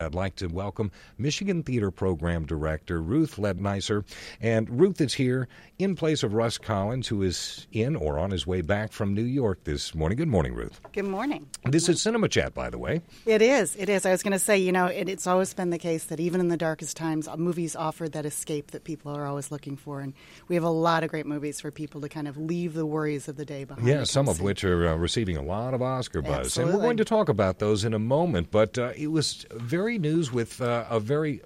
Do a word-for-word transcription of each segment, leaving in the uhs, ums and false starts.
I'd like to welcome Michigan Theater Program Director Ruth Lednicer. And Ruth is here in place of Russ Collins, who is in or on his way back from New York this morning. Good morning, Ruth. Good morning. This is Cinema Chat, by the way. It is. It is. I was going to say, you know, it, it's always been the case that even in the darkest times, movies offer that escape that people are always looking for. And we have a lot of great movies for people to kind of leave the worries of the day behind. Yeah, some of see. which are uh, receiving a lot of Oscar buzz. Absolutely. And we're going to talk about those in a moment. But uh, it was very news with uh, a very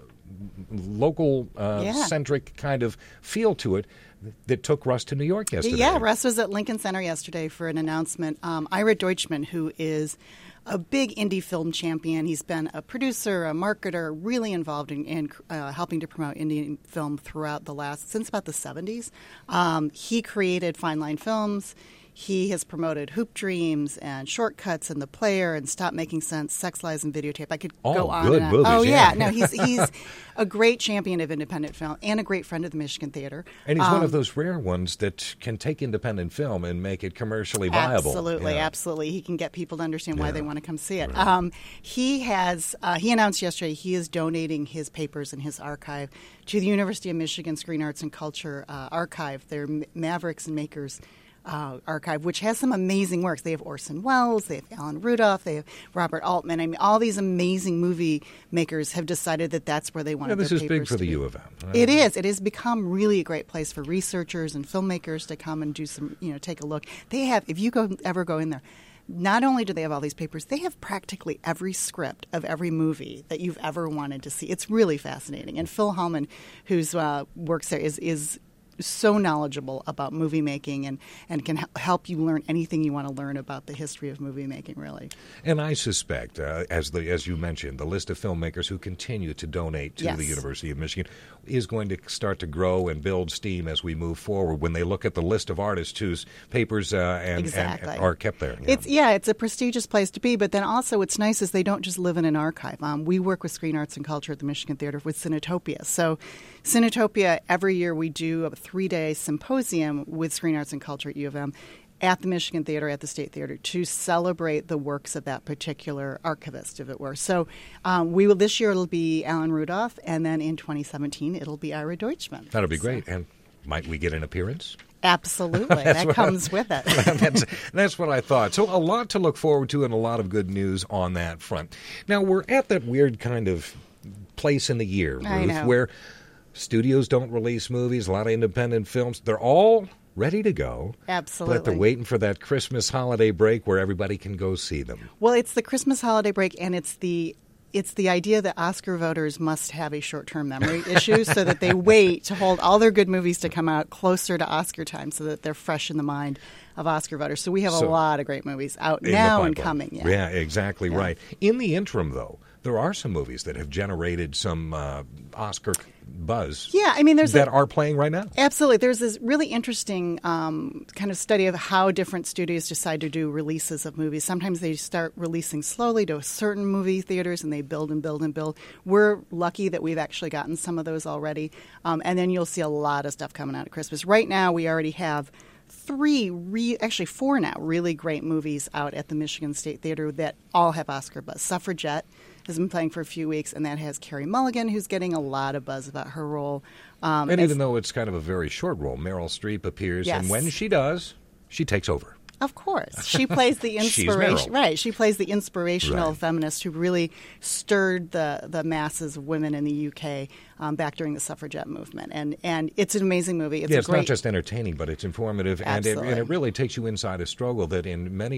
local uh, yeah. centric kind of feel to it that took Russ to New York yesterday. Yeah, Russ was at Lincoln Center yesterday for an announcement. Um, Ira Deutschman, who is a big indie film champion. He's been a producer, a marketer, really involved in, in uh, helping to promote indie film throughout the last, since about the seventies. Um, he created Fine Line Films. He has promoted Hoop Dreams and Shortcuts and The Player and Stop Making Sense, Sex, Lies, and Videotape. I could oh, go on good and on. movies, oh, yeah. yeah. No, he's he's a great champion of independent film and a great friend of the Michigan Theater. And he's um, one of those rare ones that can take independent film and make it commercially viable. Absolutely, yeah. absolutely. He can get people to understand why yeah. they want to come see it. Right. Um, he has uh, he announced yesterday he is donating his papers and his archive to the University of Michigan Screen Arts and Culture uh, Archive, their Mavericks and Makers Uh, archive, which has some amazing works. They have Orson Welles, they have Alan Rudolph, they have Robert Altman. I mean, all these amazing movie makers have decided that that's where they want yeah, their this papers is big for the to be. U of M. Right? It is. It has become really a great place for researchers and filmmakers to come and do some, you know, take a look. They have, if you go ever go in there, not only do they have all these papers, they have practically every script of every movie that you've ever wanted to see. It's really fascinating. And Phil Hellman, who's uh, works there, is is so knowledgeable about movie making and, and can help you learn anything you want to learn about the history of movie making, really. And I suspect, uh, as the as you mentioned, the list of filmmakers who continue to donate to yes. the University of Michigan is going to start to grow and build steam as we move forward when they look at the list of artists whose papers uh, and, exactly. and are kept there. Yeah. It's yeah, it's a prestigious place to be, but then also what's nice is they don't just live in an archive. Um, we work with Screen Arts and Culture at the Michigan Theater with Cinetopia. So Cinetopia, every year we do a three-day symposium with Screen Arts and Culture at U of M at the Michigan Theater, at the State Theater, to celebrate the works of that particular archivist, if it were. So um, we will this year it'll be Alan Rudolph, and then in twenty seventeen it'll be Ira Deutschman. That'll be so. great. And might we get an appearance? Absolutely. that comes I, with it. that's, that's what I thought. So a lot to look forward to and a lot of good news on that front. Now, we're at that weird kind of place in the year, Ruth, I know. where studios don't release movies, a lot of independent films. They're all ready to go. Absolutely. But they're waiting for that Christmas holiday break where everybody can go see them. Well, it's the Christmas holiday break, and it's the it's the idea that Oscar voters must have a short-term memory issue so that they wait to hold all their good movies to come out closer to Oscar time so that they're fresh in the mind of Oscar voters. So we have So, a lot of great movies out in now the and pipeline. coming. Yeah, yeah exactly Yeah. right. In the interim, though, there are some movies that have generated some uh, Oscar buzz. Yeah, I mean, there's that a, are playing right now. Absolutely. There's this really interesting um, kind of study of how different studios decide to do releases of movies. Sometimes they start releasing slowly to certain movie theaters, and they build and build and build. We're lucky that we've actually gotten some of those already. Um, and then you'll see a lot of stuff coming out at Christmas. Right now, we already have three, re- actually four now, really great movies out at the Michigan State Theater that all have Oscar buzz. Suffragette has been playing for a few weeks, and that has Carey Mulligan, who's getting a lot of buzz about her role. Um, and even though it's kind of a very short role, Meryl Streep appears, yes. and when she does, she takes over. Of course. She plays the inspiration. Right. She plays the inspirational right. feminist who really stirred the, the masses of women in the U K um, back during the suffragette movement. And and it's an amazing movie. It's yeah, a it's great, not just entertaining, but it's informative, and it, Absolutely. and it really takes you inside a struggle that in many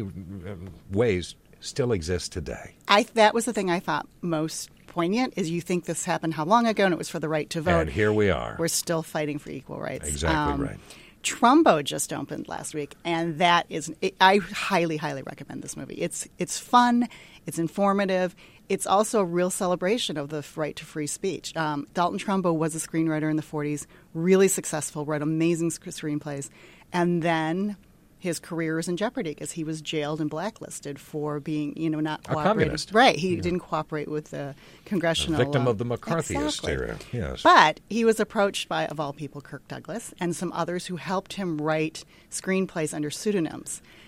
ways still exists today. I That was the thing I thought most poignant is you think this happened how long ago, and it was for the right to vote. And here we are. We're still fighting for equal rights. Exactly um, right. Trumbo just opened last week, and that is I highly, highly recommend this movie. It's it's fun, it's informative, it's also a real celebration of the right to free speech. Um, Dalton Trumbo was a screenwriter in the forties, really successful, wrote amazing sc- screenplays, and then his career was in jeopardy because he was jailed and blacklisted for being, you know, not a cooperating. communist. Right, he yeah. didn't cooperate with the congressional... A victim uh, of the McCarthyist exactly. era, yes. But he was approached by, of all people, Kirk Douglas and some others who helped him write screenplays under pseudonyms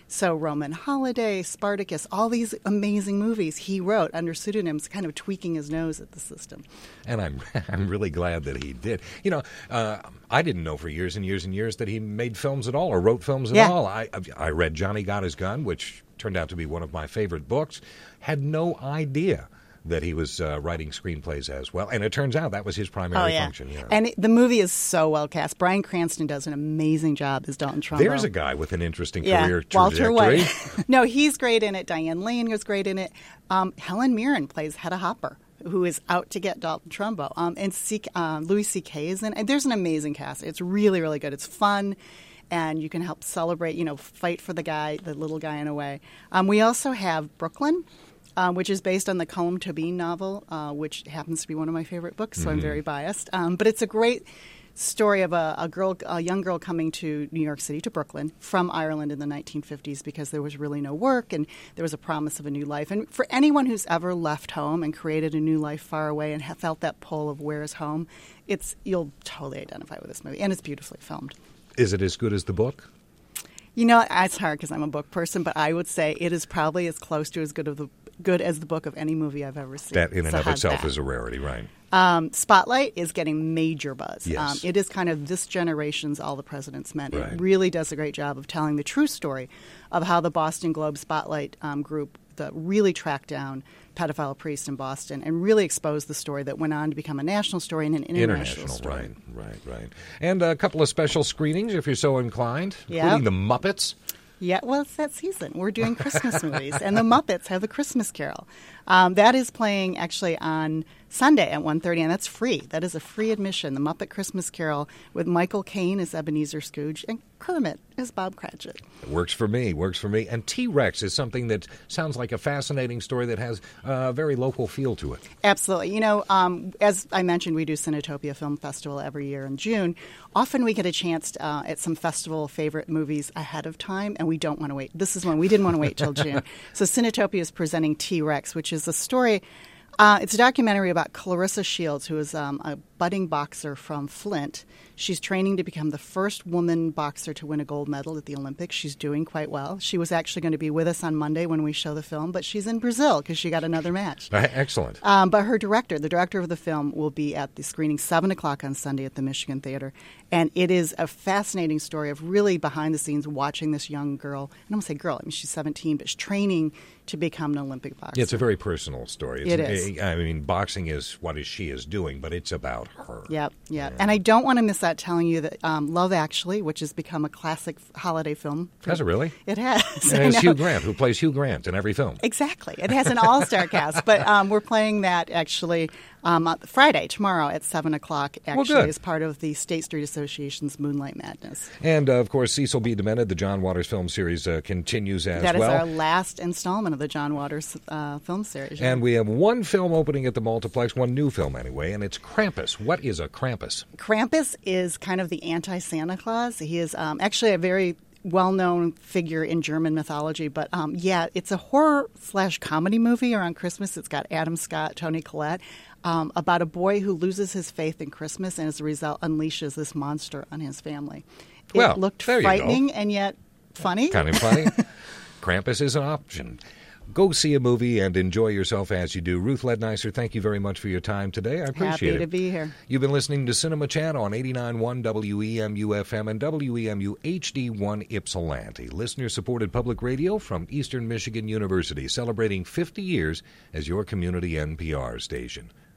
So Roman Holiday, Spartacus, all these amazing movies he wrote under pseudonyms, kind of tweaking his nose at the system. And I'm I'm really glad that he did. You know, uh, I didn't know for years and years and years that he made films at all or wrote films at Yeah. all. I I read Johnny Got His Gun, which turned out to be one of my favorite books. Had no idea that he was uh, writing screenplays as well. And it turns out that was his primary Oh, yeah. function. Yeah. And it, the movie is so well cast. Bryan Cranston does an amazing job as Dalton Trumbo. There's a guy with an interesting yeah, career Walter trajectory. White. No, he's great in it. Diane Lane was great in it. Um, Helen Mirren plays Hedda Hopper, who is out to get Dalton Trumbo. Um, and C- um, Louis C K is in it. There's an amazing cast. It's really, really good. It's fun. And you can help celebrate, you know, fight for the guy, the little guy in a way. Um, we also have Brooklyn, um, which is based on the Colm Tobin novel, uh, which happens to be one of my favorite books, so Mm-hmm. I'm very biased. Um, but it's a great story of a, a girl, a young girl coming to New York City, to Brooklyn, from Ireland in the nineteen fifties because there was really no work and there was a promise of a new life. And for anyone who's ever left home and created a new life far away and ha- felt that pull of where is home, it's you'll totally identify with this movie, and it's beautifully filmed. Is it as good as the book? You know, it's hard because I'm a book person, but I would say it is probably as close to as good of the good as the book of any movie I've ever seen. That in and So of how's itself that? is a rarity, right? Um, Spotlight is getting major buzz. Yes. Um, it is kind of this generation's All the President's Men. Right. It really does a great job of telling the true story of how the Boston Globe Spotlight um, group the, really tracked down pedophile priest in Boston and really exposed the story that went on to become a national story and an international, International, story. right, right, right. And a couple of special screenings, if you're so inclined, Yep. including The Muppets. Yeah, well, it's that season. We're doing Christmas movies, and the Muppets have the Christmas Carol. Um, that is playing actually on Sunday at one thirty, and that's free. That is a free admission. The Muppet Christmas Carol with Michael Caine as Ebenezer Scrooge and Kermit as Bob Cratchit. It works for me, works for me. And T-Rex is something that sounds like a fascinating story that has a very local feel to it. Absolutely. You know, um, as I mentioned, we do Cinetopia Film Festival every year in June. Often we get a chance uh, at some festival favorite movies ahead of time, and we don't want to wait. This is one we didn't want to wait till June. So Cinetopia is presenting T-Rex, which is a story. Uh, it's a documentary about Clarissa Shields, who is um, a budding boxer from Flint. She's training to become the first woman boxer to win a gold medal at the Olympics. She's doing quite well. She was actually going to be with us on Monday when we show the film, but she's in Brazil because she got another match. Excellent. Um, but her director, the director of the film, will be at the screening seven o'clock on Sunday at the Michigan Theater. And it is a fascinating story of really behind the scenes watching this young girl. I don't want to say girl, I mean, she's seventeen, but she's training to become an Olympic boxer. Yeah, it's a very personal story. It's It an- is. I mean, boxing is what is she is doing, but it's about her. Yep, yep. And I don't want to miss out telling you that um, Love Actually, which has become a classic f- holiday film. Has it really? It has. And I it's know. Hugh Grant, who plays Hugh Grant in every film. Exactly. It has an all-star cast. But um, we're playing that actually um, on Friday, tomorrow at seven o'clock, actually, good. as part of the State Street Association's Moonlight Madness. And, uh, of course, Cecil B. Demented, the John Waters film series, uh, continues as That is well. our last installment of the John Waters uh, film series. And we have one film opening at the Multiplex, one new film anyway, and it's Krampus. What is a Krampus? Krampus is kind of the anti-Santa Claus. He is um, actually a very well-known figure in German mythology, but um, yeah, it's a horror slash comedy movie around Christmas. It's got Adam Scott, Toni Collette, um, about a boy who loses his faith in Christmas and as a result unleashes this monster on his family. It Well, looked there you go. frightening and yet funny. Kind of funny. Krampus is an option. Go see a movie and enjoy yourself as you do. Ruth Lednicer, thank you very much for your time today. I appreciate Happy it. to be here. You've been listening to Cinema Chat on eighty-nine point one W E M U F M and W E M U H D one Ypsilanti, listener-supported public radio from Eastern Michigan University, celebrating fifty years as your community N P R station.